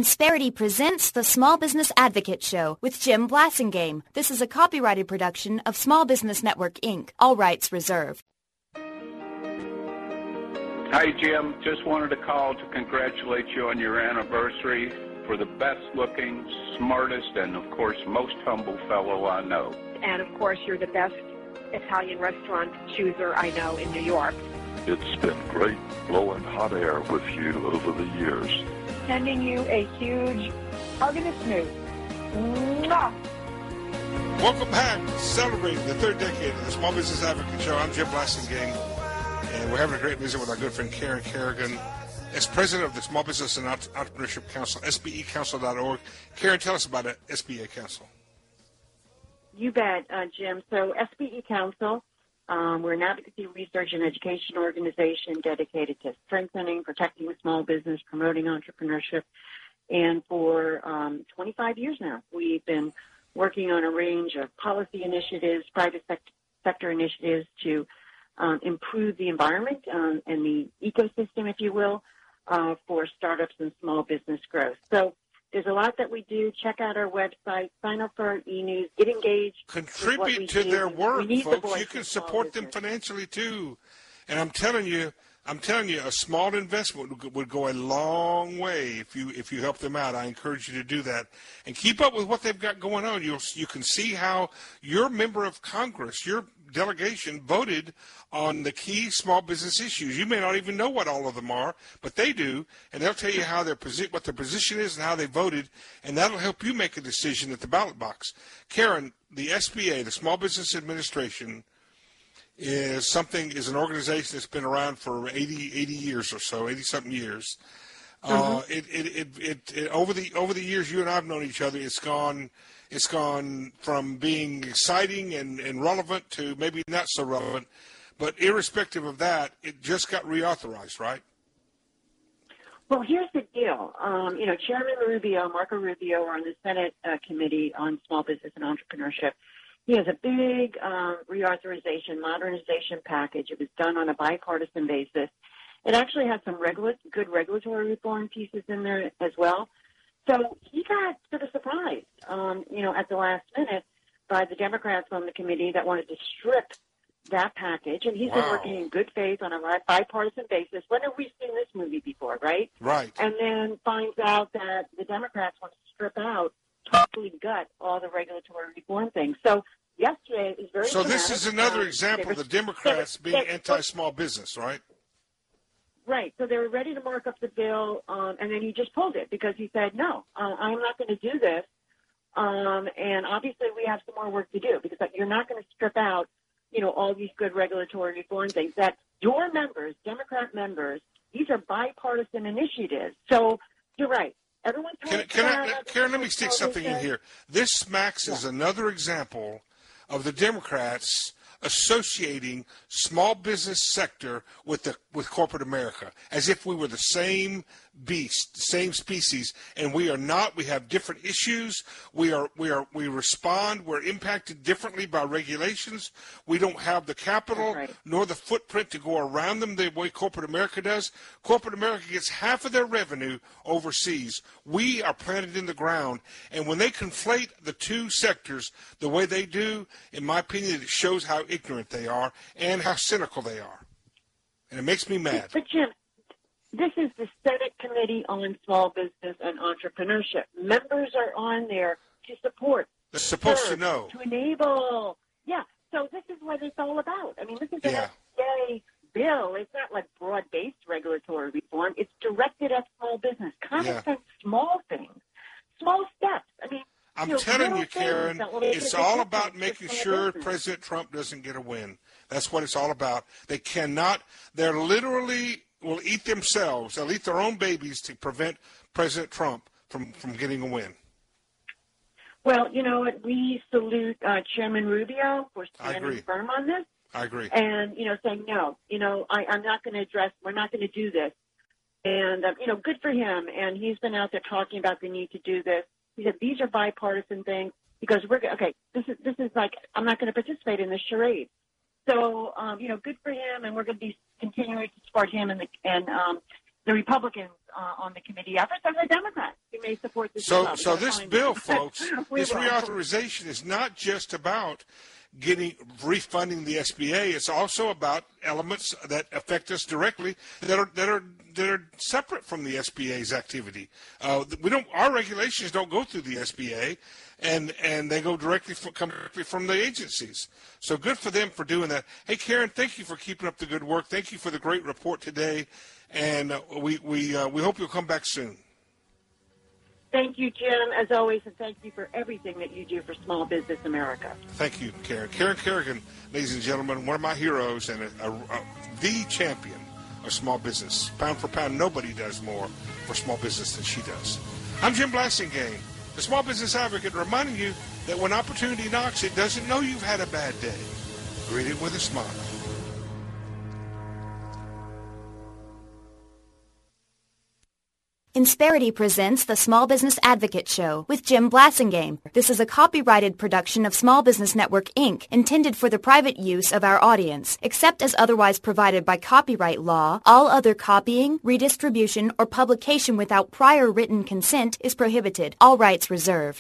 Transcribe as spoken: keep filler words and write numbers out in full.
Insperity presents the Small Business Advocate Show with Jim Blasingame. This is a copyrighted production of Small Business Network, Incorporated. All rights reserved. Hi, Jim. Just wanted to call to congratulate you on your anniversary. For the best-looking, smartest, and, of course, most humble fellow I know. And, of course, you're the best Italian restaurant chooser I know in New York. It's been great blowing hot air with you over the years. Sending you a huge hug and a smooch. Mwah! Welcome back. Celebrating the third decade of the Small Business Advocate Show. I'm Jim Blasingame, and we're having a great visit with our good friend Karen Kerrigan, as president of the Small Business and Entrepreneurship Council, S B E council dot org. Karen, tell us about it, S B A Council. You bet, uh, Jim. So S B E Council, um, we're an advocacy, research, and education organization dedicated to strengthening, protecting the small business, promoting entrepreneurship. And for um, twenty-five years now, we've been working on a range of policy initiatives, private sect- sector initiatives to um, improve the environment um, and the ecosystem, if you will, uh, for startups and small business growth. So there's a lot that we do. Check out our website, sign up for our e-news, get engaged. Contribute to do. their work, folks. You can support them business. financially, too. And I'm telling you, I'm telling you, a small investment would go a long way if you if you help them out. I encourage you to do that and keep up with what they've got going on. You'll you can see how your member of Congress, your delegation, voted on the key small business issues. You may not even know what all of them are, but they do, and they'll tell you how their posi- what their position is and how they voted, and that'll help you make a decision at the ballot box. Karen, the S B A, the Small Business Administration, is something is an organization that's been around for eighty, eighty years or so, eighty something years. Mm-hmm. Uh, it, it, it, it, it over the over the years you and I've known each other, it's gone it's gone from being exciting and, and relevant to maybe not so relevant. But irrespective of that, it just got reauthorized, right? Well, here's the deal. Um, you know, Chairman Rubio, Marco Rubio, are on the Senate uh, Committee on Small Business and Entrepreneurship. He has a big uh, reauthorization, modernization package. It was done on a bipartisan basis. It actually has some regula- good regulatory reform pieces in there as well. So he got sort of surprised, um, you know, at the last minute by the Democrats on the committee that wanted to strip that package. And he's wow. been working in good faith on a bipartisan basis. When have we seen this movie before, right? Right. And then finds out that the Democrats want to strip out, totally gut all the regulatory reform things. So yesterday it was very So dramatic. this is another um, example were, of the Democrats they, being they, anti-small business, right? Right. So they were ready to mark up the bill, um, and then he just pulled it because he said, no, uh, I'm not going to do this. Um, and obviously we have some more work to do because like, you're not going to strip out, you know, all these good regulatory reform things that your members, Democrat members, these are bipartisan initiatives. So you're right. Everyone's Can, can I, Karen, let me stick something in here. This smacks yeah. is another example of the Democrats associating small business sector with the with corporate America, as if we were the same beast, same species, and we are not. We have different issues. We are we are we respond. We're impacted differently by regulations. We don't have the capital right. nor the footprint to go around them the way corporate America does. Corporate America gets half of their revenue overseas. We are planted in the ground, and when they conflate the two sectors the way they do, in my opinion, it shows how ignorant they are and how cynical they are. And it makes me mad. But, Jim, this is the Senate Committee on Small Business and Entrepreneurship. Members are on there to support. They're supposed serve, to know. To enable. Yeah, so this is what it's all about. I mean, this is an yeah. S B A bill. It's not like broad-based regulatory reform. It's directed at small business. Common Yeah. sense, small things, small steps. I mean, I'm you know, telling you, little things Karen, that will make it's a big all difference about for making small sure business. President Trump doesn't get a win. That's what it's all about. They cannot, they're literally will eat themselves. They'll eat their own babies to prevent President Trump from, from getting a win. Well, you know what? We salute uh, Chairman Rubio for standing firm on this. I agree. And, you know, saying, no, you know, I, I'm not going to address, we're not going to do this. And, uh, you know, good for him. And he's been out there talking about the need to do this. He said, these are bipartisan things because we're, okay, this is, this is like, I'm not going to participate in this charade. So, um, you know, good for him. And we're going to be continuing to support him and, the, and um, the Republicans uh, on the committee efforts and the Democrats who may support this So, bill. so this bill, folks, this will. reauthorization is not just about getting refunding the S B A. It's also about elements that affect us directly that are that are that are separate from the S B A's activity. Uh, we don't. Our regulations don't go through the S B A, and and they go directly from, come directly from the agencies. So good for them for doing that. Hey, Karen, thank you for keeping up the good work. Thank you for the great report today, and uh, we we uh, we hope you'll come back soon. Thank you, Jim, as always, and thank you for everything that you do for Small Business America. Thank you, Karen. Karen Kerrigan, ladies and gentlemen, one of my heroes and a, a, a, the champion of small business. Pound for pound, nobody does more for small business than she does. I'm Jim Blasingame, the Small Business Advocate, reminding you that when opportunity knocks, it doesn't know you've had a bad day. Greet it with a smile. Insperity presents the Small Business Advocate Show with Jim Blasingame. This is a copyrighted production of Small Business Network, Incorporated, intended for the private use of our audience. Except as otherwise provided by copyright law, all other copying, redistribution, or publication without prior written consent is prohibited. All rights reserved.